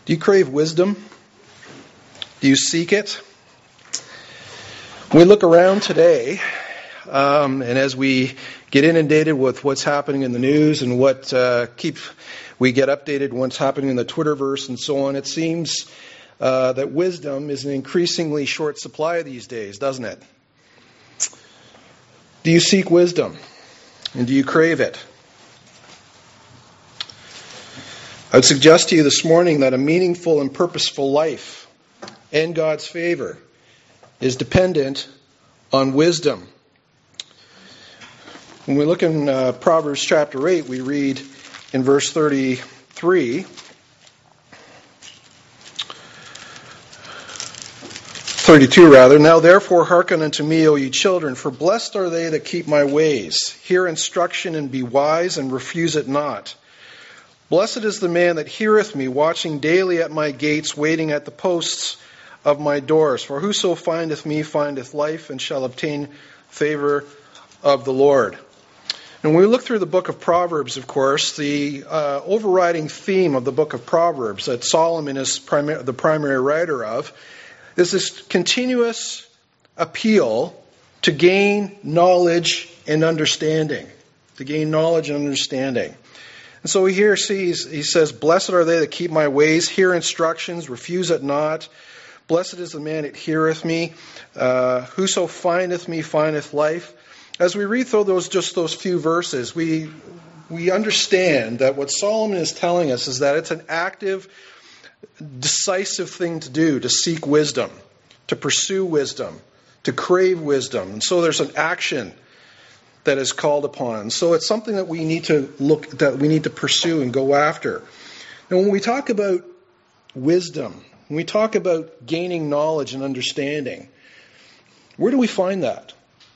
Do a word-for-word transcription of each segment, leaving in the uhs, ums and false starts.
Do you crave wisdom? Do you seek it? When we look around today, um, and as we get inundated with what's happening in the news and what uh, keep we get updated on what's happening in the Twitterverse and so on, it seems uh, that wisdom is an increasingly short supply these days, doesn't it? Do you seek wisdom? And do you crave it? I would suggest to you this morning that a meaningful and purposeful life and God's favor is dependent on wisdom. When we look in uh, Proverbs chapter eight, we read in verse thirty-three, thirty-two rather, "Now therefore hearken unto me, O ye children, for blessed are they that keep my ways. Hear instruction and be wise, and refuse it not. Blessed is the man that heareth me, watching daily at my gates, waiting at the posts of my doors. For whoso findeth me findeth life, and shall obtain favor of the Lord." And when we look through the book of Proverbs, of course, the uh, overriding theme of the book of Proverbs that Solomon is primar- the primary writer of is this continuous appeal to gain knowledge and understanding. To gain knowledge and understanding. And so he here sees, he says, "Blessed are they that keep my ways, hear instructions, refuse it not. Blessed is the man that heareth me. Uh, whoso findeth me findeth life." As we read through those just those few verses, we we understand that what Solomon is telling us is that it's an active, decisive thing to do, to seek wisdom, to pursue wisdom, to crave wisdom. And so there's an action that is called upon. So it's something that we need to look, that we need to pursue and go after. And when we talk about wisdom, when we talk about gaining knowledge and understanding, where do we find that?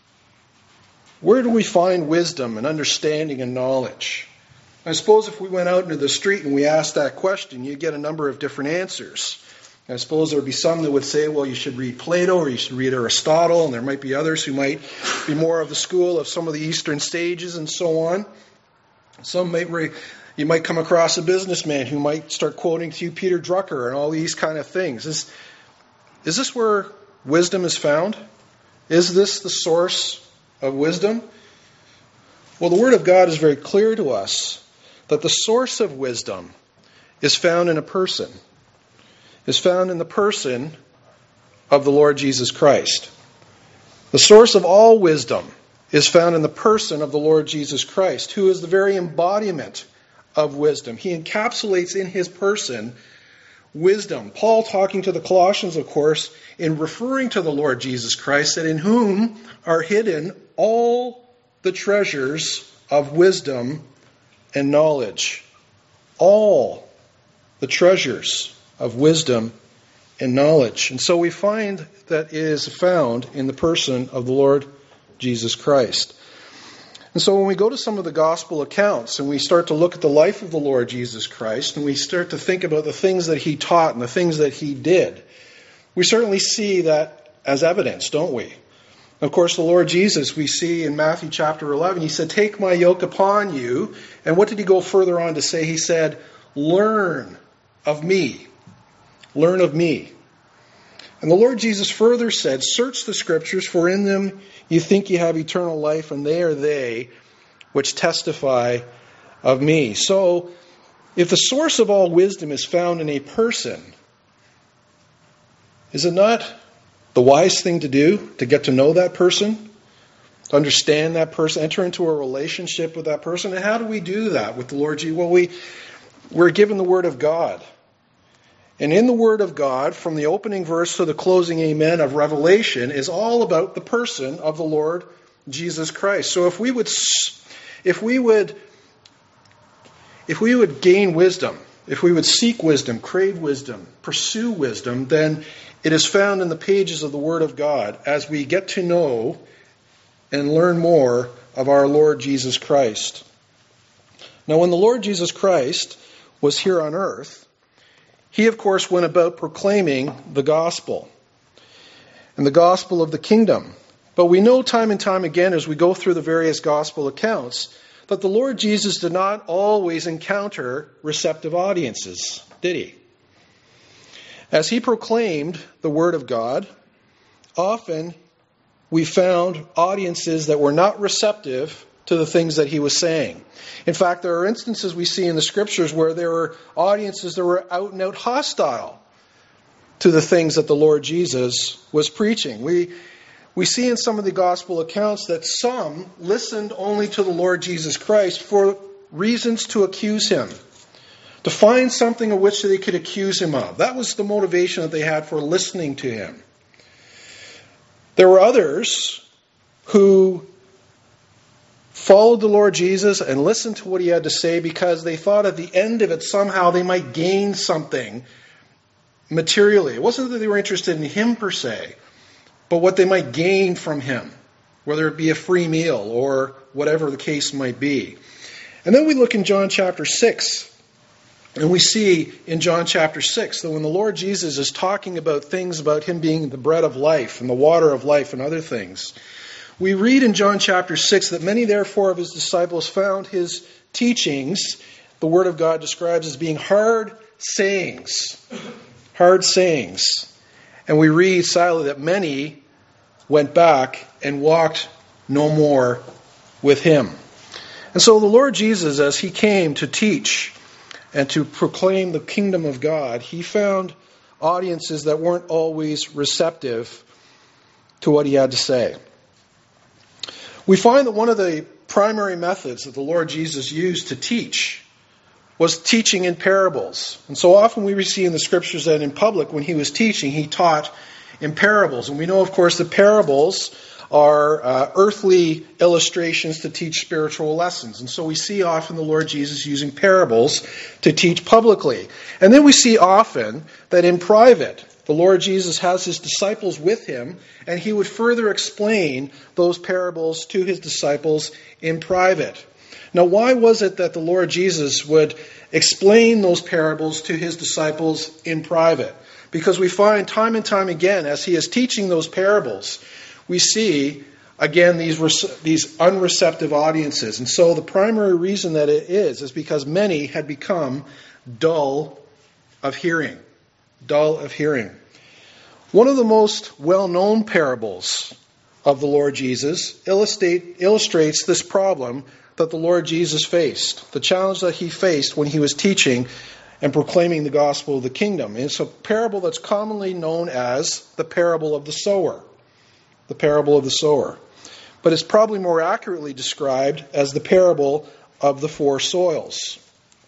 Where do we find wisdom and understanding and knowledge? I suppose if we went out into the street and we asked that question, you'd get a number of different answers. I suppose there would be some that would say, well, you should read Plato or you should read Aristotle, and there might be others who might be more of the school of some of the Eastern sages and so on. Some might re- you might come across a businessman who might start quoting to you Peter Drucker and all these kind of things. Is, is this where wisdom is found? Is this the source of wisdom? Well, the Word of God is very clear to us that the source of wisdom is found in a person. is found in the person of the Lord Jesus Christ. The source of all wisdom is found in the person of the Lord Jesus Christ, who is the very embodiment of wisdom. He encapsulates in his person wisdom. Paul, talking to the Colossians, of course, in referring to the Lord Jesus Christ, said, "In whom are hidden all the treasures of wisdom and knowledge." All the treasures of wisdom and knowledge. And so we find that it is found in the person of the Lord Jesus Christ. And so when we go to some of the gospel accounts and we start to look at the life of the Lord Jesus Christ and we start to think about the things that he taught and the things that he did, we certainly see that as evidence, don't we? Of course, the Lord Jesus, we see in Matthew chapter eleven, he said, "Take my yoke upon you." And what did he go further on to say? He said, "Learn of me." Learn of me. And the Lord Jesus further said, "Search the Scriptures, for in them you think you have eternal life, and they are they which testify of me." So, if the source of all wisdom is found in a person, is it not the wise thing to do to get to know that person, to understand that person, enter into a relationship with that person? And how do we do that with the Lord Jesus? Well, we, we're given the Word of God. And in the Word of God, from the opening verse to the closing amen of Revelation, is all about the person of the Lord Jesus Christ. So if we would, if we would, if we would gain wisdom, if we would seek wisdom, crave wisdom, pursue wisdom, then it is found in the pages of the Word of God as we get to know and learn more of our Lord Jesus Christ. Now, when the Lord Jesus Christ was here on earth, he, of course, went about proclaiming the gospel and the gospel of the kingdom. But we know time and time again as we go through the various gospel accounts that the Lord Jesus did not always encounter receptive audiences, did he? As he proclaimed the Word of God, often we found audiences that were not receptive to the things that he was saying. In fact, there are instances we see in the Scriptures where there were audiences that were out and out hostile to the things that the Lord Jesus was preaching. We we see in some of the gospel accounts that some listened only to the Lord Jesus Christ for reasons to accuse him, to find something of which they could accuse him of. That was the motivation that they had for listening to him. There were others who followed the Lord Jesus and listened to what he had to say because they thought at the end of it somehow they might gain something materially. It wasn't that they were interested in him per se, but what they might gain from him, whether it be a free meal or whatever the case might be. And then we look in John chapter six, and we see in John chapter six that when the Lord Jesus is talking about things about him being the bread of life and the water of life and other things, we read in John chapter six that many therefore of his disciples found his teachings, the Word of God describes as being hard sayings. Hard sayings. And we read, sadly, that many went back and walked no more with him. And so the Lord Jesus, as he came to teach and to proclaim the kingdom of God, he found audiences that weren't always receptive to what he had to say. We find that one of the primary methods that the Lord Jesus used to teach was teaching in parables. And so often we see in the Scriptures that in public, when he was teaching, he taught in parables. And we know, of course, that parables are uh, earthly illustrations to teach spiritual lessons. And so we see often the Lord Jesus using parables to teach publicly. And then we see often that in private, the Lord Jesus has his disciples with him, and he would further explain those parables to his disciples in private. Now, why was it that the Lord Jesus would explain those parables to his disciples in private? Because we find time and time again, as he is teaching those parables, we see, again, these these unreceptive audiences. And so the primary reason that it is, is because many had become dull of hearing. Dull of hearing. One of the most well-known parables of the Lord Jesus illustrate, illustrates this problem that the Lord Jesus faced, the challenge that he faced when he was teaching and proclaiming the gospel of the kingdom. And it's a parable that's commonly known as the parable of the sower. The parable of the sower. But it's probably more accurately described as the parable of the four soils.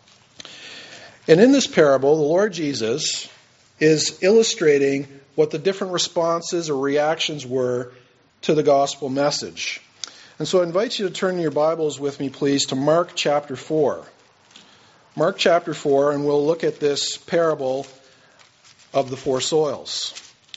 And in this parable, the Lord Jesus is illustrating what the different responses or reactions were to the gospel message. And so I invite you to turn your Bibles with me, please, to Mark chapter four. Mark chapter four, and we'll look at this parable of the four soils.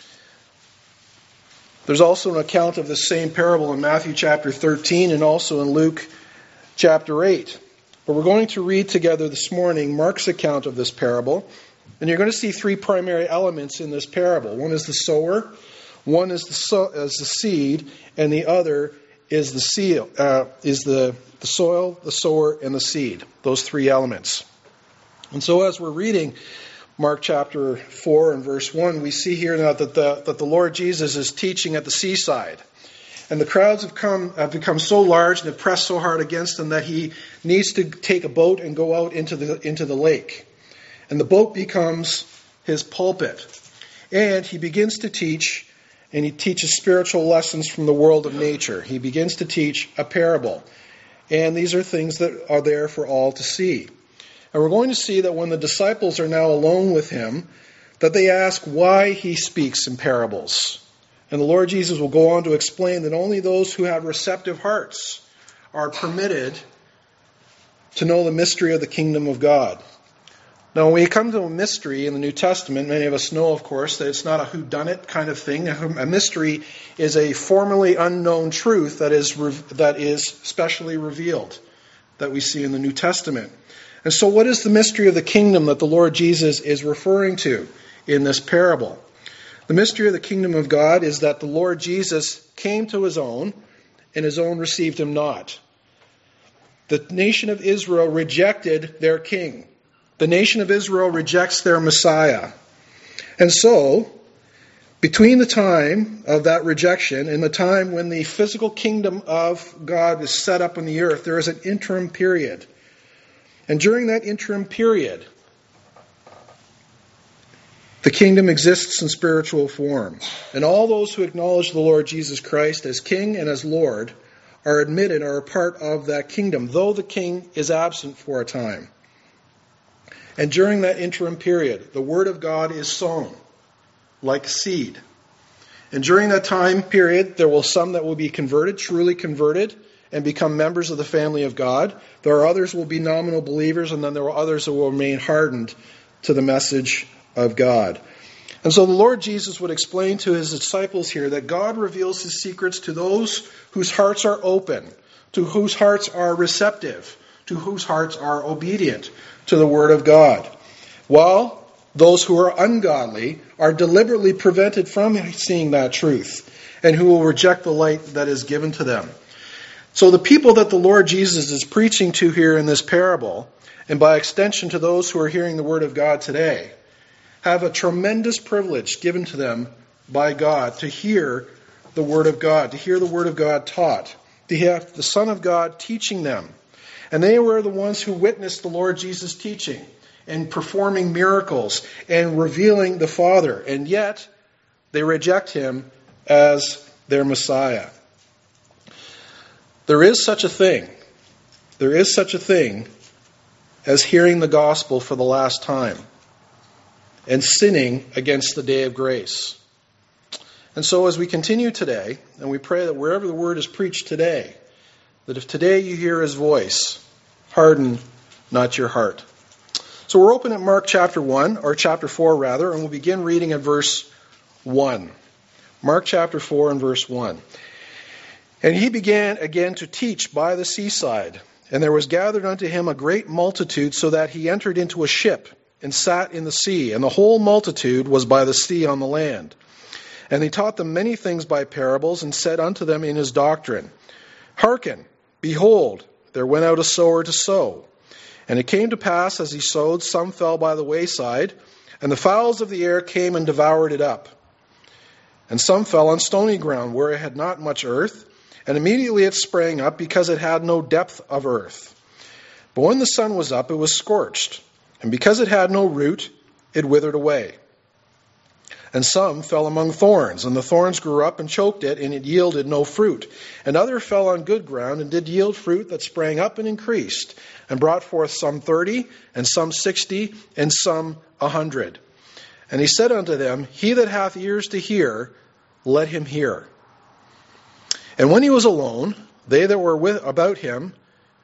There's also an account of the same parable in Matthew chapter thirteen and also in Luke chapter eight. But we're going to read together this morning Mark's account of this parable. And you're going to see three primary elements in this parable. One is the sower, one is the, so, is the seed, and the other is the seal, uh, is the, the soil, the sower, and the seed. Those three elements. And so as we're reading Mark chapter four and verse one, we see here now that the, that the Lord Jesus is teaching at the seaside. And the crowds have come have become so large and have pressed so hard against him that he needs to take a boat and go out into the into the lake. And the boat becomes his pulpit. And he begins to teach, and he teaches spiritual lessons from the world of nature. He begins to teach a parable. And these are things that are there for all to see. And we're going to see that when the disciples are now alone with him, that they ask why he speaks in parables. And the Lord Jesus will go on to explain that only those who have receptive hearts are permitted to know the mystery of the kingdom of God. Now, when we come to a mystery in the New Testament, many of us know, of course, that it's not a whodunit kind of thing. A mystery is a formerly unknown truth that is that is specially revealed, that we see in the New Testament. And so what is the mystery of the kingdom that the Lord Jesus is referring to in this parable? The mystery of the kingdom of God is that the Lord Jesus came to his own, and his own received him not. The nation of Israel rejected their king. The nation of Israel rejects their Messiah. And so, between the time of that rejection and the time when the physical kingdom of God is set up on the earth, there is an interim period. And during that interim period, the kingdom exists in spiritual form. And all those who acknowledge the Lord Jesus Christ as King and as Lord are admitted, are a part of that kingdom, though the king is absent for a time. And during that interim period, the Word of God is sown like seed. And during that time period, there will some that will be converted, truly converted, and become members of the family of God. There are others who will be nominal believers, and then there are others who will remain hardened to the message of God. And so the Lord Jesus would explain to his disciples here that God reveals his secrets to those whose hearts are open, to whose hearts are receptive, to whose hearts are obedient to the Word of God. While those who are ungodly are deliberately prevented from seeing that truth, and who will reject the light that is given to them. So the people that the Lord Jesus is preaching to here in this parable, and by extension to those who are hearing the Word of God today, have a tremendous privilege given to them by God to hear the Word of God, to hear the Word of God taught, to have the Son of God teaching them. And they were the ones who witnessed the Lord Jesus teaching and performing miracles and revealing the Father. And yet, they reject him as their Messiah. There is such a thing. There is such a thing as hearing the gospel for the last time and sinning against the day of grace. And so as we continue today, and we pray that wherever the word is preached today, that if today you hear his voice, harden not your heart. So we're open at Mark chapter one, or chapter four rather, and we'll begin reading at verse one. Mark chapter four and verse one. And he began again to teach by the seaside, and there was gathered unto him a great multitude, so that he entered into a ship and sat in the sea, and the whole multitude was by the sea on the land. And he taught them many things by parables, and said unto them in his doctrine, Hearken, behold, there went out a sower to sow. And it came to pass, as he sowed, some fell by the wayside, and the fowls of the air came and devoured it up. And some fell on stony ground, where it had not much earth, and immediately it sprang up, because it had no depth of earth. But when the sun was up, it was scorched, and because it had no root, it withered away. And some fell among thorns, and the thorns grew up and choked it, and it yielded no fruit. And other fell on good ground, and did yield fruit that sprang up and increased, and brought forth some thirty, and some sixty, and some a hundred. And he said unto them, He that hath ears to hear, let him hear. And when he was alone, they that were with, about him,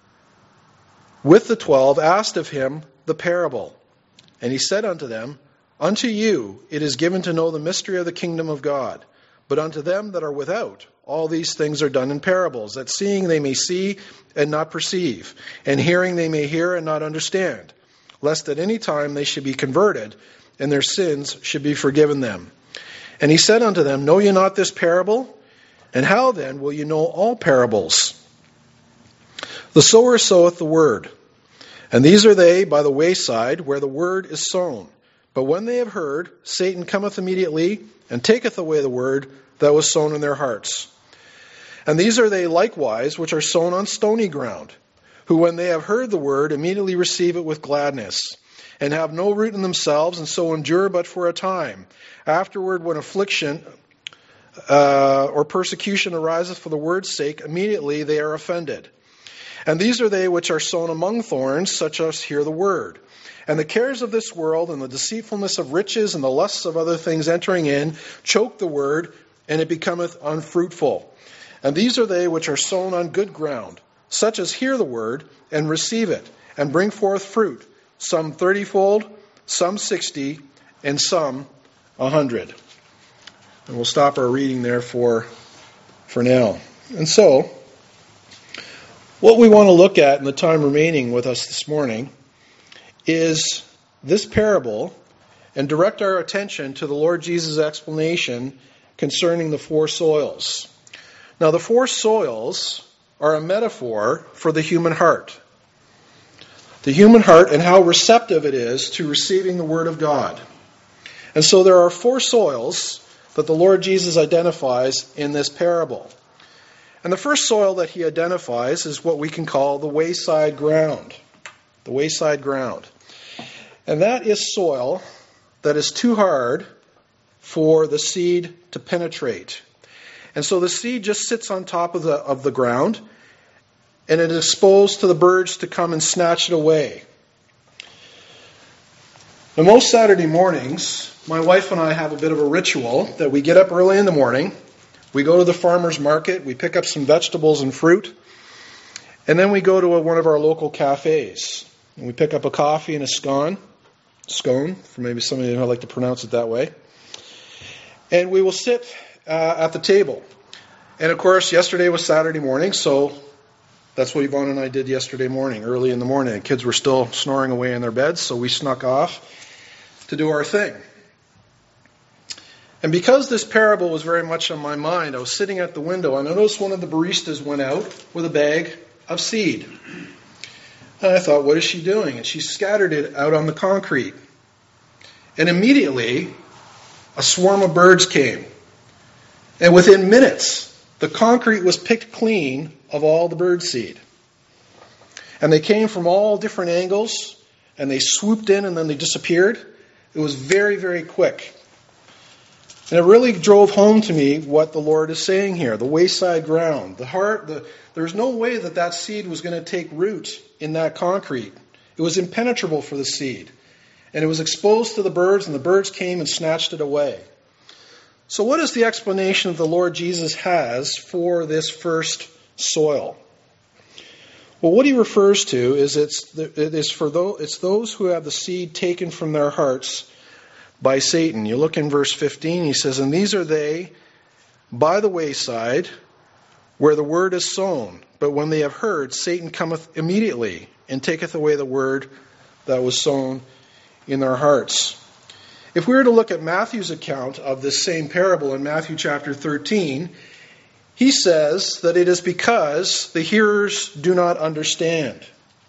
with the twelve, asked of him the parable. And he said unto them, Unto you it is given to know the mystery of the kingdom of God, but unto them that are without, all these things are done in parables, that seeing they may see and not perceive, and hearing they may hear and not understand, lest at any time they should be converted, and their sins should be forgiven them. And he said unto them, Know ye not this parable? And how then will you know all parables? The sower soweth the word. And these are they by the wayside, where the word is sown. But when they have heard, Satan cometh immediately, and taketh away the word that was sown in their hearts. And these are they likewise, which are sown on stony ground, who when they have heard the word, immediately receive it with gladness, and have no root in themselves, and so endure but for a time. Afterward, when affliction uh, or persecution ariseth for the word's sake, immediately they are offended. And these are they which are sown among thorns, such as hear the word. And the cares of this world, and the deceitfulness of riches, and the lusts of other things entering in, choke the word, and it becometh unfruitful. And these are they which are sown on good ground, such as hear the word, and receive it, and bring forth fruit, some thirtyfold, some sixty, and some a hundred. And we'll stop our reading there for, for now. And so, what we want to look at in the time remaining with us this morning is this parable, and direct our attention to the Lord Jesus' explanation concerning the four soils. Now, the four soils are a metaphor for the human heart. The human heart and how receptive it is to receiving the Word of God. And so there are four soils that the Lord Jesus identifies in this parable. And the first soil that he identifies is what we can call the wayside ground. The wayside ground. And that is soil that is too hard for the seed to penetrate. And so the seed just sits on top of the of the ground, and it is exposed to the birds to come and snatch it away. Now, most Saturday mornings, my wife and I have a bit of a ritual that we get up early in the morning, we go to the farmer's market, we pick up some vegetables and fruit, and then we go to a, one of our local cafes. And we pick up a coffee and a scone, scone, for maybe some of you who like to pronounce it that way. And we will sit uh, at the table. And of course, yesterday was Saturday morning, so that's what Yvonne and I did yesterday morning, early in the morning. The kids were still snoring away in their beds, so we snuck off to do our thing. And because this parable was very much on my mind, I was sitting at the window. I noticed one of the baristas went out with a bag of seed. And I thought, what is she doing? And she scattered it out on the concrete. And immediately, a swarm of birds came. And within minutes, the concrete was picked clean of all the bird seed. And they came from all different angles, and they swooped in and then they disappeared. It was very, very quick. And it really drove home to me what the Lord is saying here, the wayside ground. The heart, the, there's no way that that seed was going to take root in that concrete. It was impenetrable for the seed. And it was exposed to the birds, and the birds came and snatched it away. So what is the explanation that the Lord Jesus has for this first soil? Well, what he refers to is it's it is for those, it's those who have the seed taken from their hearts by Satan. You look in verse fifteen, he says, "And these are they by the wayside where the word is sown. But when they have heard, Satan cometh immediately and taketh away the word that was sown in their hearts." If we were to look at Matthew's account of this same parable in Matthew chapter thirteen, he says that it is because the hearers do not understand,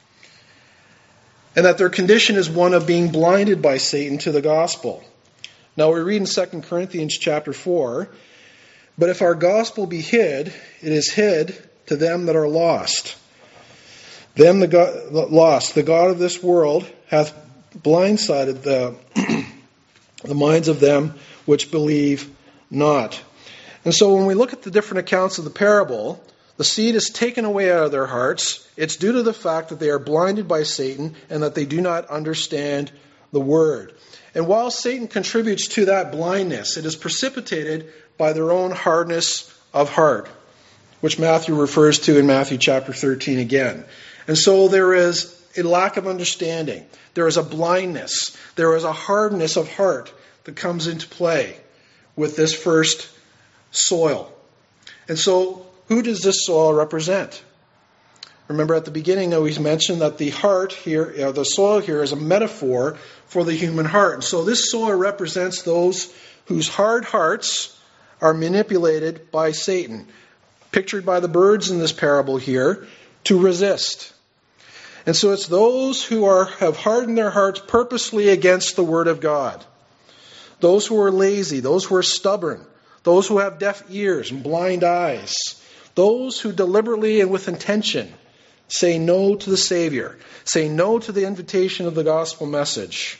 and that their condition is one of being blinded by Satan to the gospel. Now we read in Second Corinthians chapter four, "But if our gospel be hid, it is hid to them that are lost. Them the God, lost, the God of this world hath blindsided the, the minds of them which believe not." And so when we look at the different accounts of the parable, the seed is taken away out of their hearts. It's due to the fact that they are blinded by Satan and that they do not understand the word. And while Satan contributes to that blindness, it is precipitated by their own hardness of heart, which Matthew refers to in Matthew chapter thirteen again. And so there is a lack of understanding. There is a blindness. There is a hardness of heart that comes into play with this first soil. And so who does this soil represent? Remember at the beginning we mentioned that the heart here, uh, the soil here is a metaphor for the human heart. And so this soil represents those whose hard hearts are manipulated by Satan, pictured by the birds in this parable here, to resist. And so it's those who are have hardened their hearts purposely against the Word of God. Those who are lazy, those who are stubborn, those who have deaf ears and blind eyes, those who deliberately and with intention say no to the Savior, say no to the invitation of the gospel message.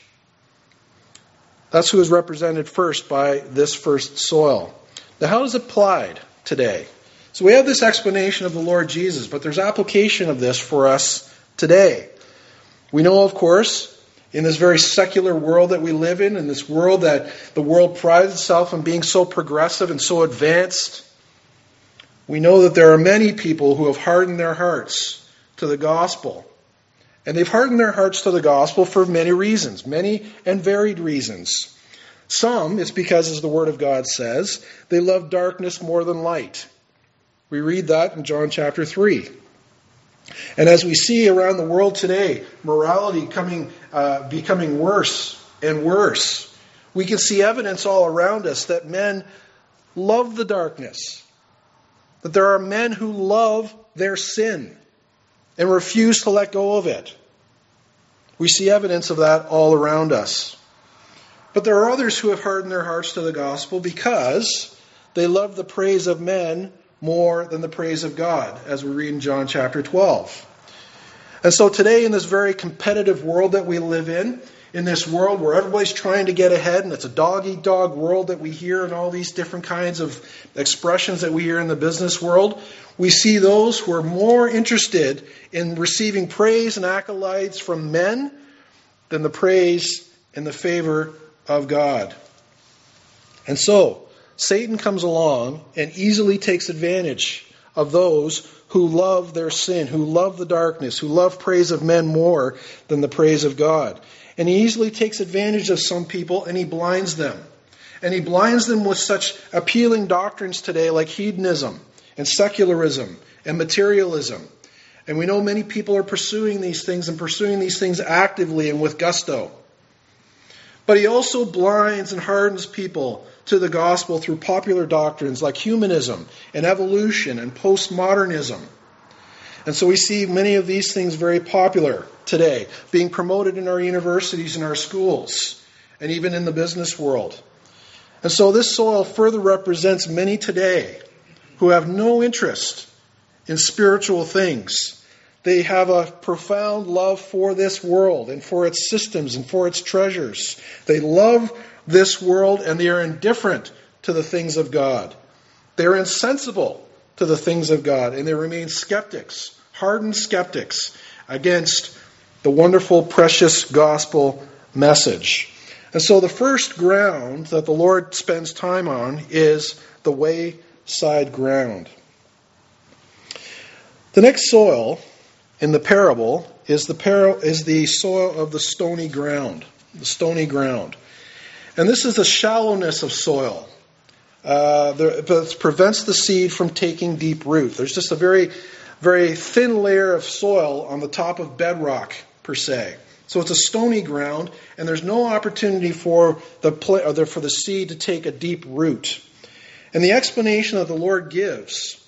That's who is represented first by this first soil. Now, how is it applied today? So we have this explanation of the Lord Jesus, but there's application of this for us today. We know, of course, in this very secular world that we live in, in this world that the world prides itself on being so progressive and so advanced, we know that there are many people who have hardened their hearts to the gospel. And they've hardened their hearts to the gospel for many reasons, many and varied reasons. Some, it's because, as the Word of God says, they love darkness more than light. We read that in John chapter three. And as we see around the world today, morality coming, uh, becoming worse and worse, we can see evidence all around us that men love the darkness. That there are men who love their sin and refuse to let go of it. We see evidence of that all around us. But there are others who have hardened their hearts to the gospel because they love the praise of men more than the praise of God, as we read in John chapter twelve. And so today, in this very competitive world that we live in, in this world where everybody's trying to get ahead, and it's a dog-eat-dog world that we hear in all these different kinds of expressions that we hear in the business world, we see those who are more interested in receiving praise and accolades from men than the praise and the favor of God. And so, Satan comes along and easily takes advantage of those who love their sin, who love the darkness, who love praise of men more than the praise of God. And he easily takes advantage of some people and he blinds them. And he blinds them with such appealing doctrines today like hedonism and secularism and materialism. And we know many people are pursuing these things and pursuing these things actively and with gusto. But he also blinds and hardens people to the gospel through popular doctrines like humanism and evolution and postmodernism. And so we see many of these things very popular today, being promoted in our universities and our schools, and even in the business world. And so this soil further represents many today who have no interest in spiritual things. They have a profound love for this world and for its systems and for its treasures. They love this world and they are indifferent to the things of God. They are insensible to the things of God and they remain skeptics, hardened skeptics against the wonderful, precious gospel message. And so the first ground that the Lord spends time on is the wayside ground. The next soil in the parable is the par- is the soil of the stony ground, the stony ground. And this is the shallowness of soil. Uh, there, that prevents the seed from taking deep root. There's just a very, very thin layer of soil on the top of bedrock, per se. So it's a stony ground, and there's no opportunity for the pla- or for the seed to take a deep root. And the explanation that the Lord gives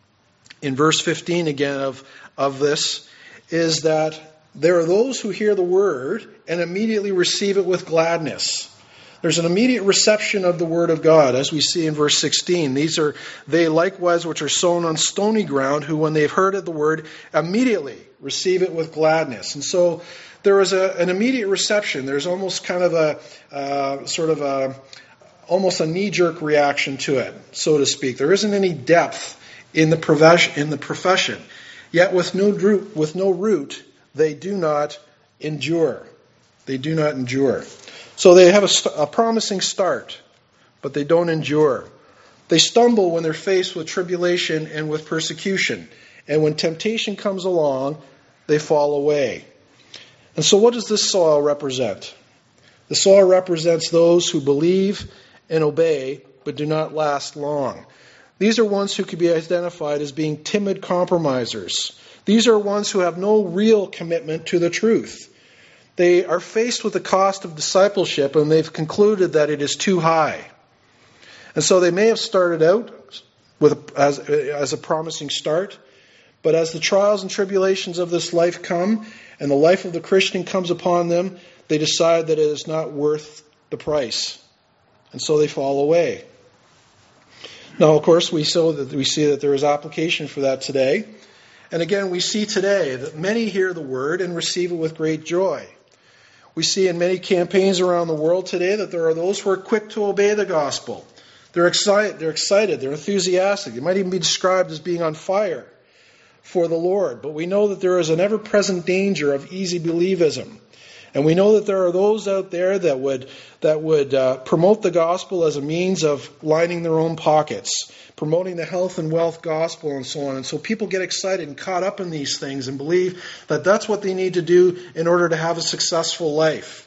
in verse fifteen again of, of this is that there are those who hear the word and immediately receive it with gladness. There's an immediate reception of the word of God, as we see in verse sixteen. These are they likewise which are sown on stony ground, who when they've heard of the word, immediately receive it with gladness. And so there is a, an immediate reception. There's almost kind of a uh, sort of a almost a knee-jerk reaction to it, so to speak. There isn't any depth in the profession. In the profession. Yet with no root, with no root, they do not endure. They do not endure. So they have a, st- a promising start, but they don't endure. They stumble when they're faced with tribulation and with persecution. And when temptation comes along, they fall away. And so what does this soil represent? The soil represents those who believe and obey, but do not last long. These are ones who could be identified as being timid compromisers. These are ones who have no real commitment to the truth. They are faced with the cost of discipleship and they've concluded that it is too high. And so they may have started out with a, as, as a promising start, but as the trials and tribulations of this life come and the life of the Christian comes upon them, they decide that it is not worth the price. And so they fall away. Now, of course, we, so that we see that there is application for that today. And again, we see today that many hear the word and receive it with great joy. We see in many campaigns around the world today that there are those who are quick to obey the gospel. They're excited, they're excited, they're enthusiastic. They might even be described as being on fire for the Lord. But we know that there is an ever-present danger of easy believism. And we know that there are those out there that would that would uh, promote the gospel as a means of lining their own pockets, promoting the health and wealth gospel and so on. And so people get excited and caught up in these things and believe that that's what they need to do in order to have a successful life.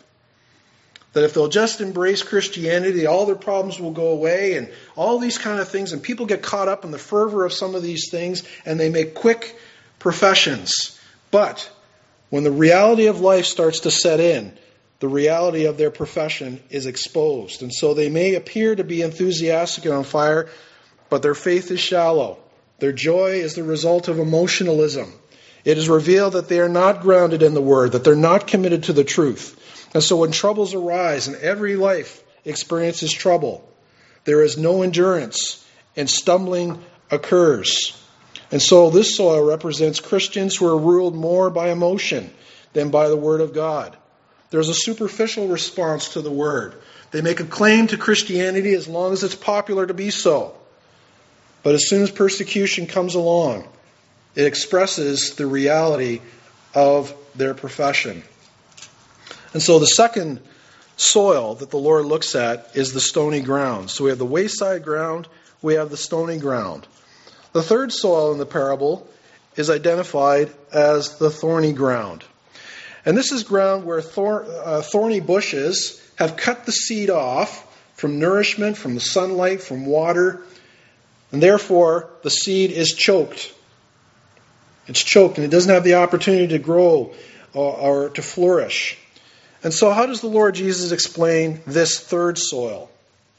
That if they'll just embrace Christianity, all their problems will go away and all these kind of things. And people get caught up in the fervor of some of these things and they make quick professions. But when the reality of life starts to set in, the reality of their profession is exposed. And so they may appear to be enthusiastic and on fire, but their faith is shallow. Their joy is the result of emotionalism. It is revealed that they are not grounded in the Word, that they're not committed to the truth. And so when troubles arise, and every life experiences trouble, there is no endurance, and stumbling occurs. And so this soil represents Christians who are ruled more by emotion than by the Word of God. There's a superficial response to the Word. They make a claim to Christianity as long as it's popular to be so. But as soon as persecution comes along, it expresses the reality of their profession. And so the second soil that the Lord looks at is the stony ground. So we have the wayside ground, we have the stony ground. The third soil in the parable is identified as the thorny ground. And this is ground where thor- uh, thorny bushes have cut the seed off from nourishment, from the sunlight, from water, and therefore the seed is choked. It's choked and it doesn't have the opportunity to grow or, or to flourish. And so how does the Lord Jesus explain this third soil?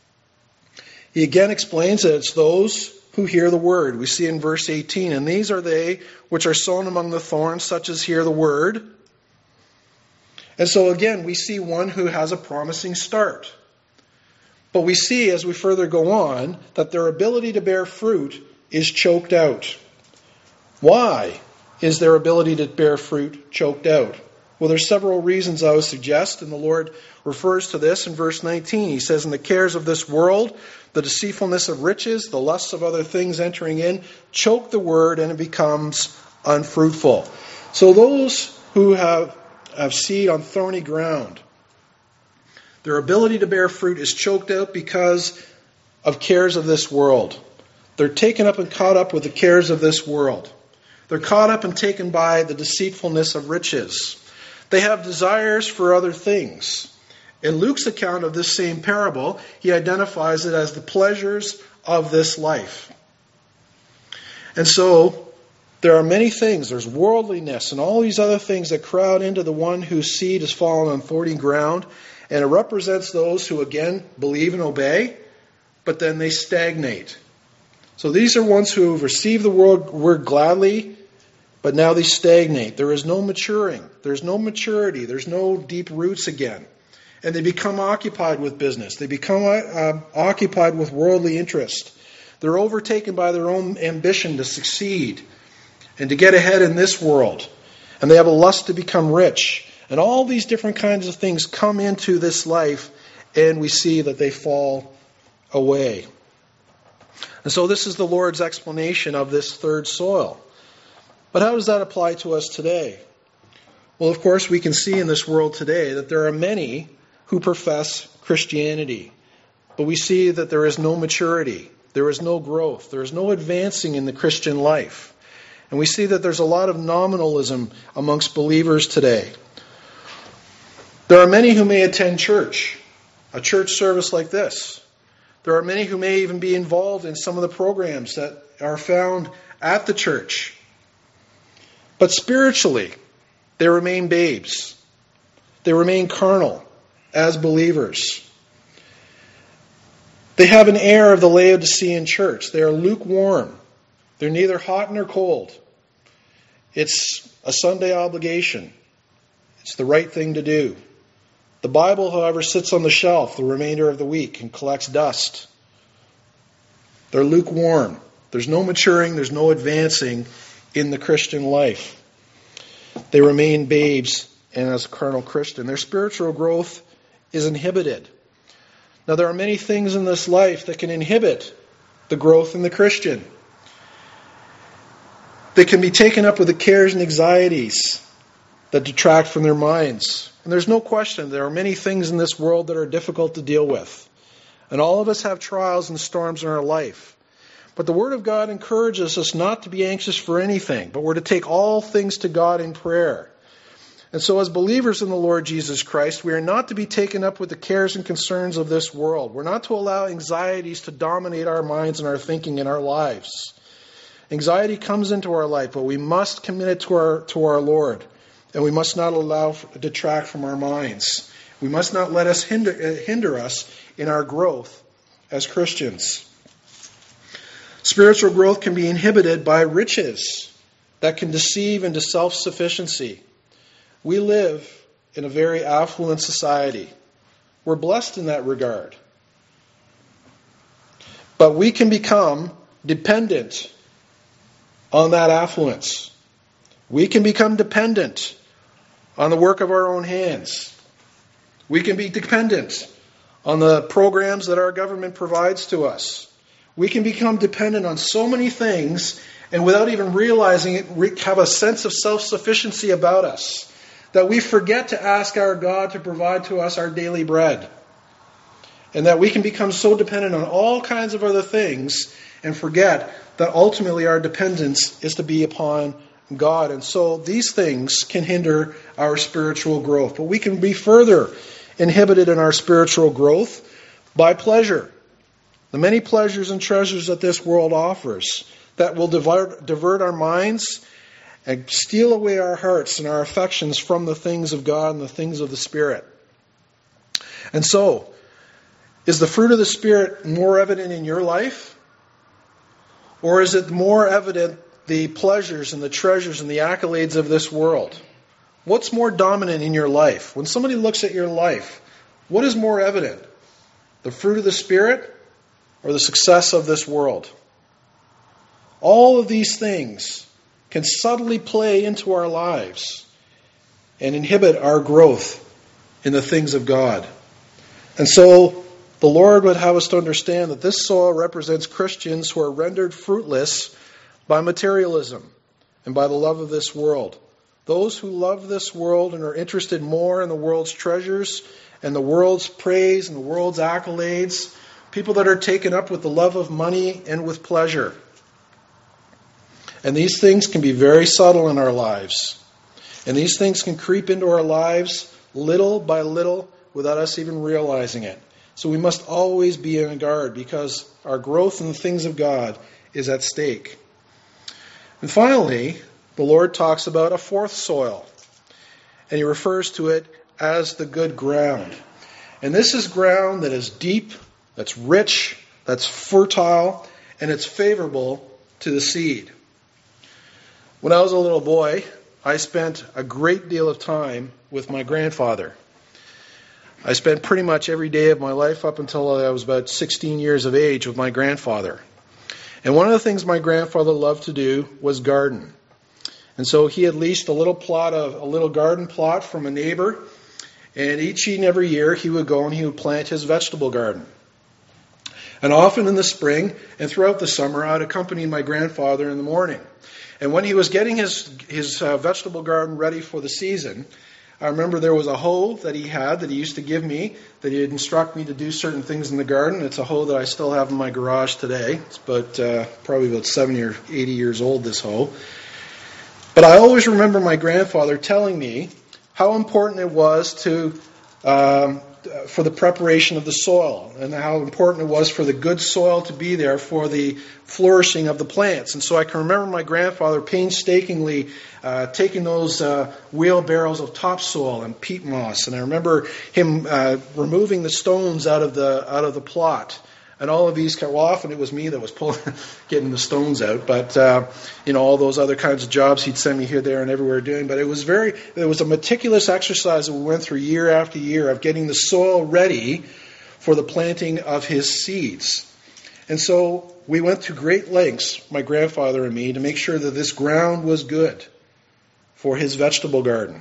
He again explains that it's those who hear the word. We see in verse eighteen, and these are they which are sown among the thorns, such as hear the word. And so again, we see one who has a promising start. But we see as we further go on that their ability to bear fruit is choked out. Why is their ability to bear fruit choked out? Well, there's several reasons I would suggest, and the Lord refers to this in verse nineteen. He says, "In the cares of this world, the deceitfulness of riches, the lusts of other things entering in, choke the word, and it becomes unfruitful." So those who have, have seed on thorny ground, their ability to bear fruit is choked out because of cares of this world. They're taken up and caught up with the cares of this world. They're caught up and taken by the deceitfulness of riches. They have desires for other things. In Luke's account of this same parable, he identifies it as the pleasures of this life. And so, there are many things. There's worldliness and all these other things that crowd into the one whose seed has fallen on thorny ground. And it represents those who, again, believe and obey, but then they stagnate. So these are ones who have received the word gladly, but now they stagnate. There is no maturing. There's no maturity. There's no deep roots again. And they become occupied with business. They become uh, occupied with worldly interest. They're overtaken by their own ambition to succeed and to get ahead in this world. And they have a lust to become rich. And all these different kinds of things come into this life, and we see that they fall away. And so this is the Lord's explanation of this third soil. But how does that apply to us today? Well, of course, we can see in this world today that there are many who profess Christianity. But we see that there is no maturity. There is no growth. There is no advancing in the Christian life. And we see that there's a lot of nominalism amongst believers today. There are many who may attend church, a church service like this. There are many who may even be involved in some of the programs that are found at the church. But spiritually, they remain babes. They remain carnal as believers. They have an air of the Laodicean church. They are lukewarm. They're neither hot nor cold. It's a Sunday obligation. It's the right thing to do. The Bible, however, sits on the shelf the remainder of the week and collects dust. They're lukewarm. There's no maturing. There's no advancing in the Christian life. They remain babes and as a carnal Christian. Their spiritual growth is inhibited. Now, there are many things in this life that can inhibit the growth in the Christian. They can be taken up with the cares and anxieties that detract from their minds. And there's no question there are many things in this world that are difficult to deal with. And all of us have trials and storms in our life. But the Word of God encourages us not to be anxious for anything, but we're to take all things to God in prayer. And so as believers in the Lord Jesus Christ, we are not to be taken up with the cares and concerns of this world. We're not to allow anxieties to dominate our minds and our thinking in our lives. Anxiety comes into our life, but we must commit it to our, to our Lord. And we must not allow it to detract from our minds. We must not let us hinder, hinder us in our growth as Christians. Spiritual growth can be inhibited by riches that can deceive into self-sufficiency. We live in a very affluent society. We're blessed in that regard. But we can become dependent on that affluence. We can become dependent on the work of our own hands. We can be dependent on the programs that our government provides to us. We can become dependent on so many things, and without even realizing it, have a sense of self-sufficiency about us, that we forget to ask our God to provide to us our daily bread. And that we can become so dependent on all kinds of other things and forget that ultimately our dependence is to be upon God. And so these things can hinder our spiritual growth. But we can be further inhibited in our spiritual growth by pleasure. The many pleasures and treasures that this world offers that will divert, divert our minds and steal away our hearts and our affections from the things of God and the things of the Spirit. And so, is the fruit of the Spirit more evident in your life? Or is it more evident the pleasures and the treasures and the accolades of this world? What's more dominant in your life? When somebody looks at your life, what is more evident? The fruit of the Spirit or the success of this world? All of these things can subtly play into our lives and inhibit our growth in the things of God. And so, the Lord would have us to understand that this soil represents Christians who are rendered fruitless by materialism and by the love of this world. Those who love this world and are interested more in the world's treasures and the world's praise and the world's accolades. People that are taken up with the love of money and with pleasure. And these things can be very subtle in our lives. And these things can creep into our lives little by little without us even realizing it. So we must always be on guard because our growth in the things of God is at stake. And finally, the Lord talks about a fourth soil. And He refers to it as the good ground. And this is ground that is deep, that's rich, that's fertile, and it's favorable to the seed. When I was a little boy, I spent a great deal of time with my grandfather. I spent pretty much every day of my life up until I was about sixteen years of age with my grandfather. And one of the things my grandfather loved to do was garden. And so he had leased a little plot of a little garden plot from a neighbor, and each and every year he would go and he would plant his vegetable garden. And often in the spring and throughout the summer, I'd accompany my grandfather in the morning. And when he was getting his his uh, vegetable garden ready for the season, I remember there was a hoe that he had that he used to give me, that he'd instruct me to do certain things in the garden. It's a hoe that I still have in my garage today. It's about uh, probably about seventy or eighty years old, this hoe. But I always remember my grandfather telling me how important it was to um, for the preparation of the soil, and how important it was for the good soil to be there for the flourishing of the plants. And so I can remember my grandfather painstakingly uh, taking those uh, wheelbarrows of topsoil and peat moss, and I remember him uh, removing the stones out of the out of the plot. And all of these, well, often it was me that was pulling, getting the stones out, but uh, you know, all those other kinds of jobs he'd send me here, there, and everywhere doing. But it was very, it was a meticulous exercise that we went through year after year of getting the soil ready for the planting of his seeds. And so we went to great lengths, my grandfather and me, to make sure that this ground was good for his vegetable garden.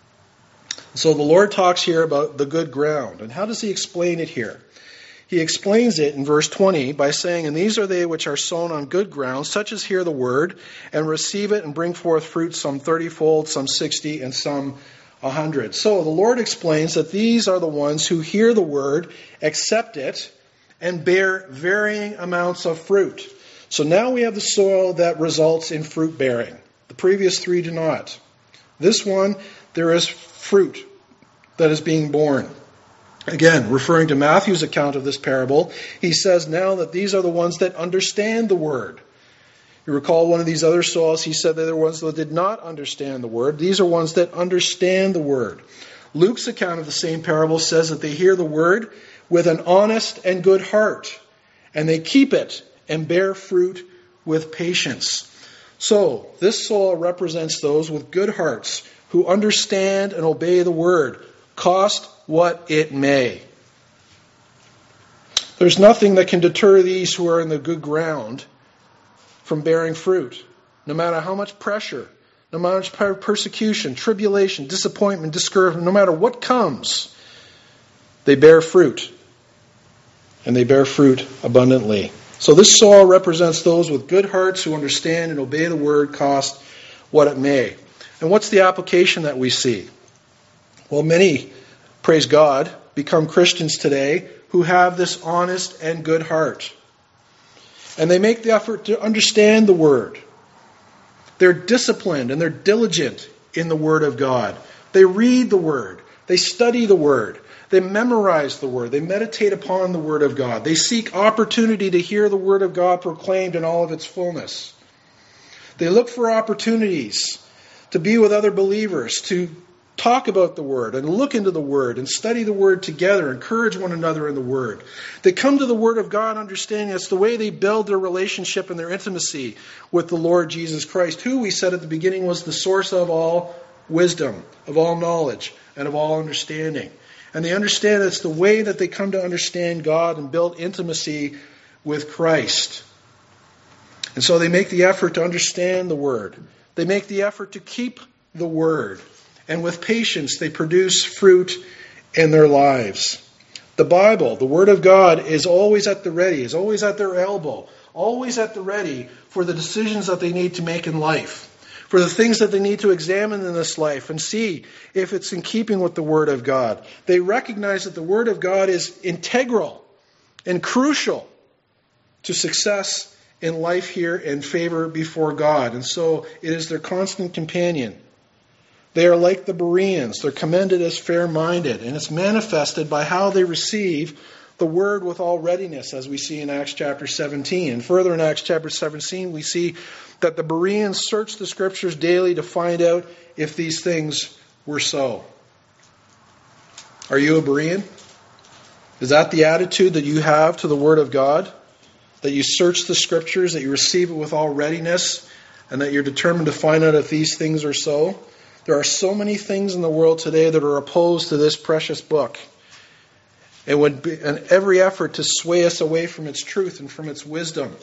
So the Lord talks here about the good ground. And how does He explain it here? He explains it in verse twenty by saying, "And these are they which are sown on good ground, such as hear the word, and receive it, and bring forth fruit, some thirty-fold, some sixty, and some a hundred." So the Lord explains that these are the ones who hear the word, accept it, and bear varying amounts of fruit. So now we have the soil that results in fruit bearing. The previous three do not. This one, there is fruit that is being born. Again, referring to Matthew's account of this parable, he says now that these are the ones that understand the word. You recall one of these other soils, he said that there were ones that did not understand the word. These are ones that understand the word. Luke's account of the same parable says that they hear the word with an honest and good heart, and they keep it and bear fruit with patience. So, this soil represents those with good hearts who understand and obey the word, cost what it may. There's nothing that can deter these who are in the good ground from bearing fruit, no matter how much pressure, no matter how much persecution, tribulation, disappointment, discouragement, no matter what comes, they bear fruit, and they bear fruit abundantly. So this soil represents those with good hearts who understand and obey the word, cost what it may. And what's the application that we see? Well, many, praise God, become Christians today who have this honest and good heart. And they make the effort to understand the Word. They're disciplined and they're diligent in the Word of God. They read the Word. They study the Word. They memorize the Word. They meditate upon the Word of God. They seek opportunity to hear the Word of God proclaimed in all of its fullness. They look for opportunities to be with other believers, to talk about the Word and look into the Word and study the Word together, encourage one another in the Word. They come to the Word of God understanding that's the way they build their relationship and their intimacy with the Lord Jesus Christ, who we said at the beginning was the source of all wisdom, of all knowledge, and of all understanding. And they understand it's the way that they come to understand God and build intimacy with Christ. And so they make the effort to understand the Word. They make the effort to keep the Word. And with patience, they produce fruit in their lives. The Bible, the Word of God, is always at the ready, is always at their elbow, always at the ready for the decisions that they need to make in life, for the things that they need to examine in this life and see if it's in keeping with the Word of God. They recognize that the Word of God is integral and crucial to success in life here and favor before God. And so it is their constant companion. They are like the Bereans. They're commended as fair-minded. And it's manifested by how they receive the Word with all readiness, as we see in Acts chapter seventeen. And further in Acts chapter seventeen, we see that the Bereans searched the Scriptures daily to find out if these things were so. Are you a Berean? Is that the attitude that you have to the Word of God? That you search the Scriptures, that you receive it with all readiness, and that you're determined to find out if these things are so? There are so many things in the world today that are opposed to this precious book. It would be an every effort to sway us away from its truth and from its wisdom.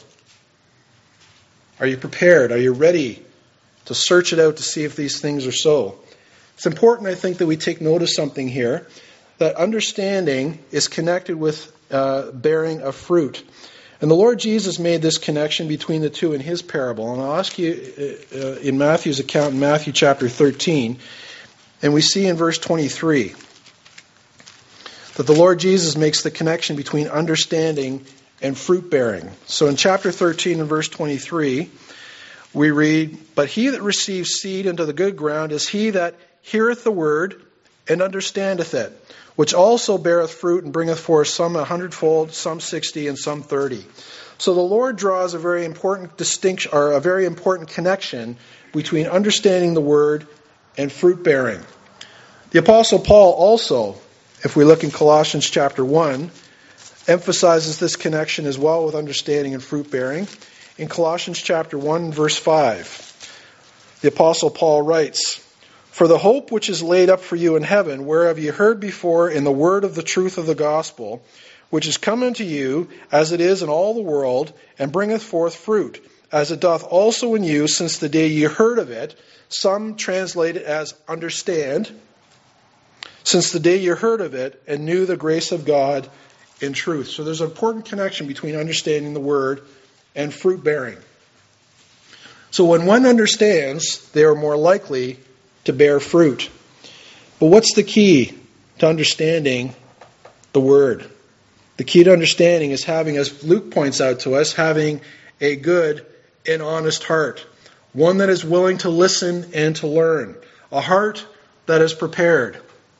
Are you prepared? Are you ready to search it out to see if these things are so? It's important, I think, that we take note of something here, that understanding is connected with uh, bearing of fruit. And the Lord Jesus made this connection between the two in his parable. And I'll ask you uh, in Matthew's account, in Matthew chapter thirteen, and we see in verse twenty-three that the Lord Jesus makes the connection between understanding and fruit bearing. So in chapter thirteen and verse twenty-three, we read, "But he that receives seed into the good ground is he that heareth the word and understandeth it, which also beareth fruit and bringeth forth some a hundredfold, some sixty, and some thirty." So the Lord draws a very important distinction, or a very important connection between understanding the word and fruit bearing. The Apostle Paul also, if we look in Colossians chapter one, emphasizes this connection as well with understanding and fruit bearing. In Colossians chapter one, verse five, the Apostle Paul writes, "For the hope which is laid up for you in heaven, whereof ye heard before in the word of the truth of the gospel, which is come unto you, as it is in all the world, and bringeth forth fruit, as it doth also in you, since the day ye heard of it." Some translate it as understand. "Since the day you heard of it, and knew the grace of God in truth." So there's an important connection between understanding the word and fruit bearing. So when one understands, they are more likely to bear fruit. But what's the key to understanding the Word? The key to understanding is having, as Luke points out to us, having a good and honest heart. One that is willing to listen and to learn. A heart that is prepared.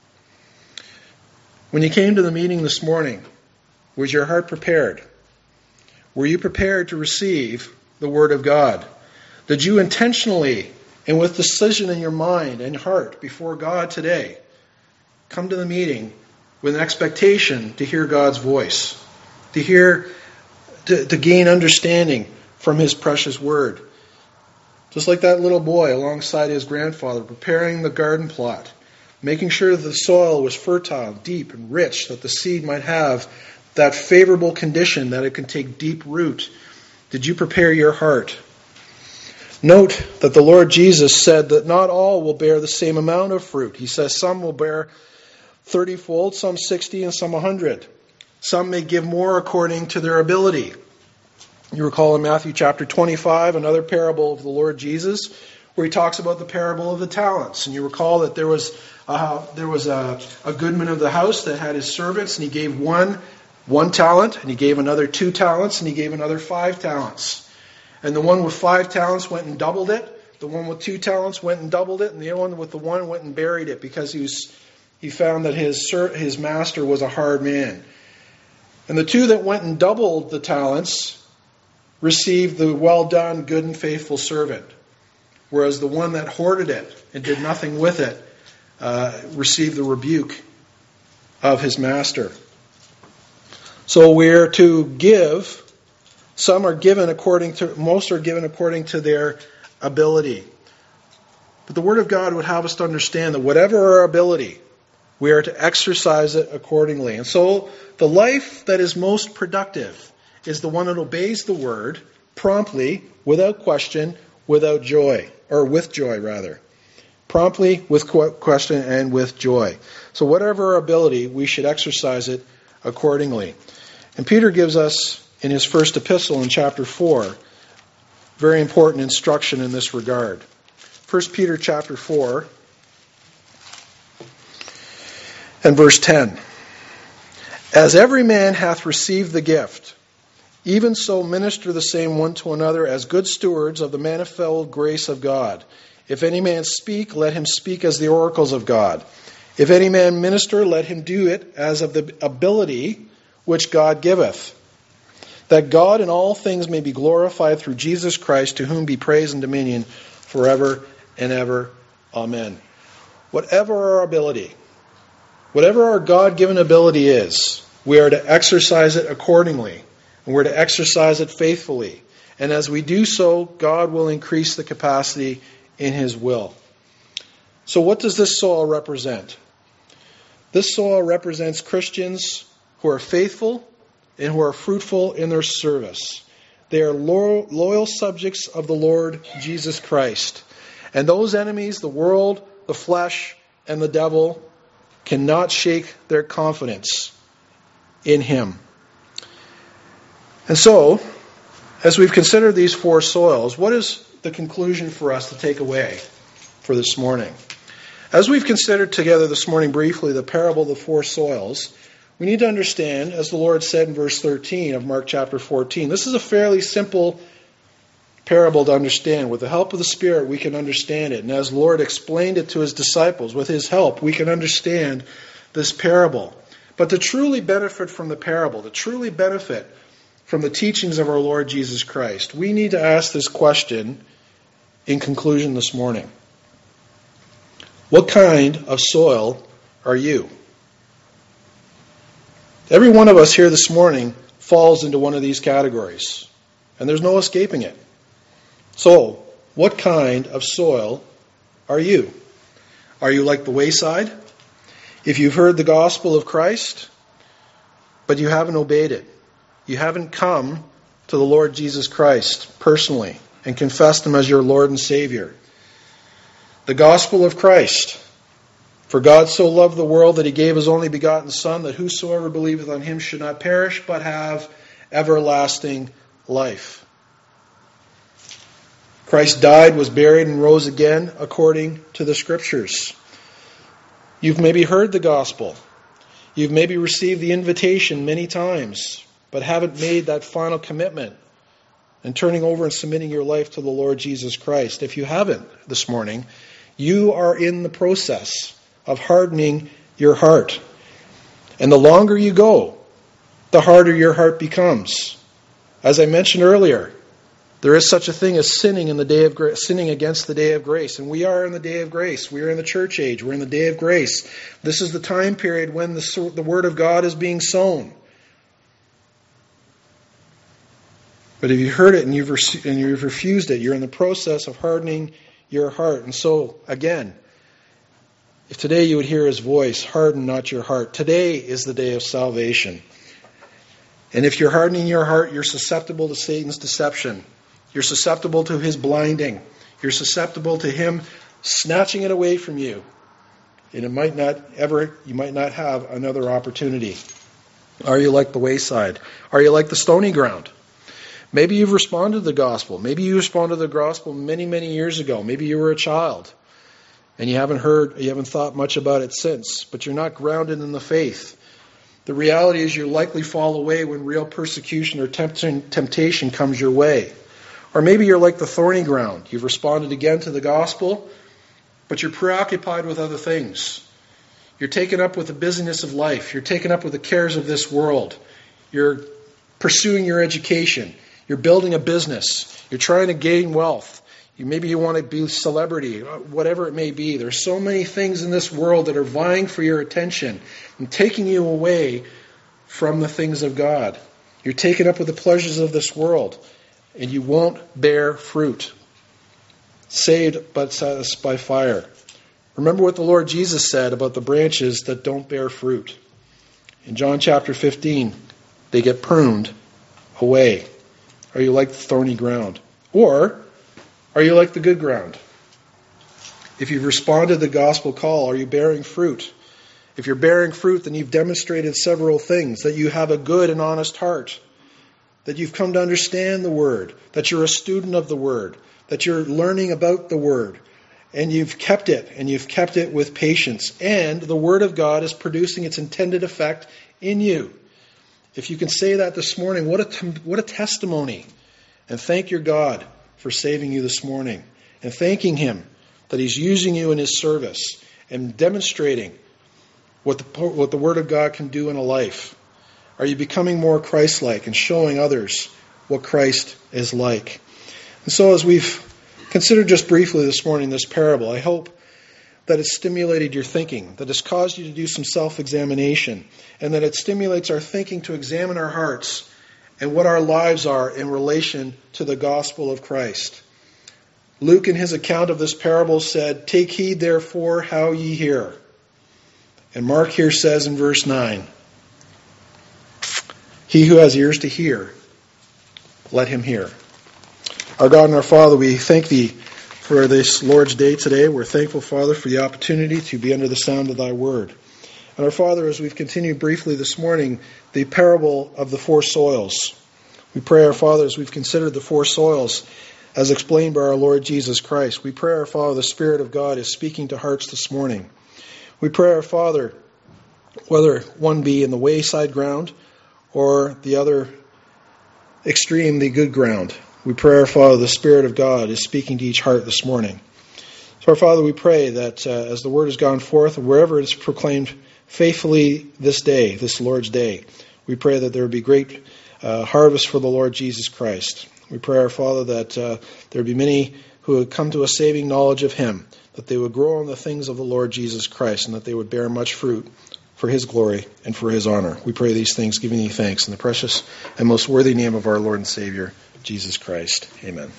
When you came to the meeting this morning, was your heart prepared? Were you prepared to receive the Word of God? Did you intentionally and with decision in your mind and heart before God today, come to the meeting with an expectation to hear God's voice, to hear, to, to gain understanding from His precious Word? Just like that little boy alongside his grandfather, preparing the garden plot, making sure that the soil was fertile, deep, and rich, that the seed might have that favorable condition, that it can take deep root? Did you prepare your heart? Note that the Lord Jesus said that not all will bear the same amount of fruit. He says some will bear thirty-fold, some sixty, and some a hundred. Some may give more according to their ability. You recall in Matthew chapter twenty-five, another parable of the Lord Jesus, where he talks about the parable of the talents. And you recall that there was uh, there was a, a goodman of the house that had his servants, and he gave one one talent, and he gave another two talents, and he gave another five talents. And the one with five talents went and doubled it. The one with two talents went and doubled it, and the one with the one went and buried it, because he was he found that his his master was a hard man. And the two that went and doubled the talents received the well done, good and faithful servant, whereas the one that hoarded it and did nothing with it uh, received the rebuke of his master. So we're to give. Some are given according to, most are given according to their ability. But the Word of God would have us to understand that whatever our ability, we are to exercise it accordingly. And so the life that is most productive is the one that obeys the Word promptly, without question, without joy, or with joy rather. Promptly, with question, and with joy. So whatever our ability, we should exercise it accordingly. And Peter gives us, in his first epistle in chapter four, very important instruction in this regard. First Peter chapter four and verse ten. As every man hath received the gift, even so minister the same one to another as good stewards of the manifold grace of God. If any man speak, let him speak as the oracles of God. If any man minister, let him do it as of the ability which God giveth, that God in all things may be glorified through Jesus Christ, to whom be praise and dominion forever and ever. Amen. Whatever our ability, whatever our God-given ability is, we are to exercise it accordingly, and we're to exercise it faithfully. And as we do so, God will increase the capacity in His will. So what does this soil represent? This soil represents Christians who are faithful and who are fruitful in their service. They are loyal, loyal subjects of the Lord Jesus Christ. And those enemies, the world, the flesh, and the devil, cannot shake their confidence in Him. And so, as we've considered these four soils, what is the conclusion for us to take away for this morning? As we've considered together this morning briefly the parable of the four soils, we need to understand, as the Lord said in verse thirteen of Mark chapter fourteen, this is a fairly simple parable to understand. With the help of the Spirit, we can understand it. And as the Lord explained it to His disciples, with His help, we can understand this parable. But to truly benefit from the parable, to truly benefit from the teachings of our Lord Jesus Christ, we need to ask this question in conclusion this morning. What kind of soil are you? Every one of us here this morning falls into one of these categories, and there's no escaping it. So, what kind of soil are you? Are you like the wayside? If you've heard the gospel of Christ, but you haven't obeyed it, you haven't come to the Lord Jesus Christ personally and confessed Him as your Lord and Savior. The gospel of Christ. For God so loved the world that He gave His only begotten Son, that whosoever believeth on Him should not perish, but have everlasting life. Christ died, was buried, and rose again according to the Scriptures. You've maybe heard the gospel. You've maybe received the invitation many times, but haven't made that final commitment and turning over and submitting your life to the Lord Jesus Christ. If you haven't this morning, you are in the process of hardening your heart. And the longer you go, the harder your heart becomes. As I mentioned earlier, there is such a thing as sinning in the day of gra- sinning against the day of grace, and we are in the day of grace. We are in the church age. We're in the day of grace. This is the time period when the, the Word of God is being sown. But if you heard it and you've, re- and you've refused it, you're in the process of hardening your heart. And so, again, If today you would hear his voice, harden not your heart. Today is the day of salvation. And if you're hardening your heart, you're susceptible to Satan's deception. You're susceptible to his blinding. You're susceptible to him snatching it away from you. And it might not ever, you might not have another opportunity. Are you like the wayside? Are you like the stony ground? Maybe you've responded to the gospel. Maybe you responded to the gospel many, many years ago. Maybe you were a child and you haven't heard, you haven't thought much about it since, but you're not grounded in the faith. The reality is you'll likely fall away when real persecution or temptation comes your way. Or maybe you're like the thorny ground. You've responded again to the gospel, but you're preoccupied with other things. You're taken up with the busyness of life. You're taken up with the cares of this world. You're pursuing your education. You're building a business. You're trying to gain wealth. You, maybe you want to be a celebrity, whatever it may be. There's so many things in this world that are vying for your attention and taking you away from the things of God. You're taken up with the pleasures of this world, and you won't bear fruit. Saved but as by fire. Remember what the Lord Jesus said about the branches that don't bear fruit. In John chapter fifteen, they get pruned away. Are you like the thorny ground? Or are you like the good ground? If you've responded to the gospel call, are you bearing fruit? If you're bearing fruit, then you've demonstrated several things. That you have a good and honest heart. That you've come to understand the Word. That you're a student of the Word. That you're learning about the Word. And you've kept it. And you've kept it with patience. And the Word of God is producing its intended effect in you. If you can say that this morning, what a, what a testimony. And thank your God for saving you this morning. And thanking Him that He's using you in His service. And demonstrating what the, what the Word of God can do in a life. Are you becoming more Christ-like and showing others what Christ is like? And so as we've considered just briefly this morning this parable, I hope that it's stimulated your thinking, that it's caused you to do some self-examination, and that it stimulates our thinking to examine our hearts and what our lives are in relation to the gospel of Christ. Luke, in his account of this parable, said, "Take heed, therefore, how ye hear." And Mark here says in verse nine, "He who has ears to hear, let him hear." Our God and our Father, we thank Thee for this Lord's Day today. We're thankful, Father, for the opportunity to be under the sound of Thy Word. And our Father, as we've continued briefly this morning, the parable of the four soils. We pray, our Father, as we've considered the four soils, as explained by our Lord Jesus Christ, we pray, our Father, the Spirit of God is speaking to hearts this morning. We pray, our Father, whether one be in the wayside ground or the other extreme, the good ground, we pray, our Father, the Spirit of God is speaking to each heart this morning. So, our Father, we pray that uh, as the Word has gone forth, wherever it is proclaimed faithfully this day, this Lord's Day, we pray that there will be great uh, harvest for the Lord Jesus Christ. We pray, our Father, that uh, there will be many who would come to a saving knowledge of Him, that they would grow in the things of the Lord Jesus Christ, and that they would bear much fruit for His glory and for His honor. We pray these things, giving Thee thanks in the precious and most worthy name of our Lord and Savior, Jesus Christ. Amen.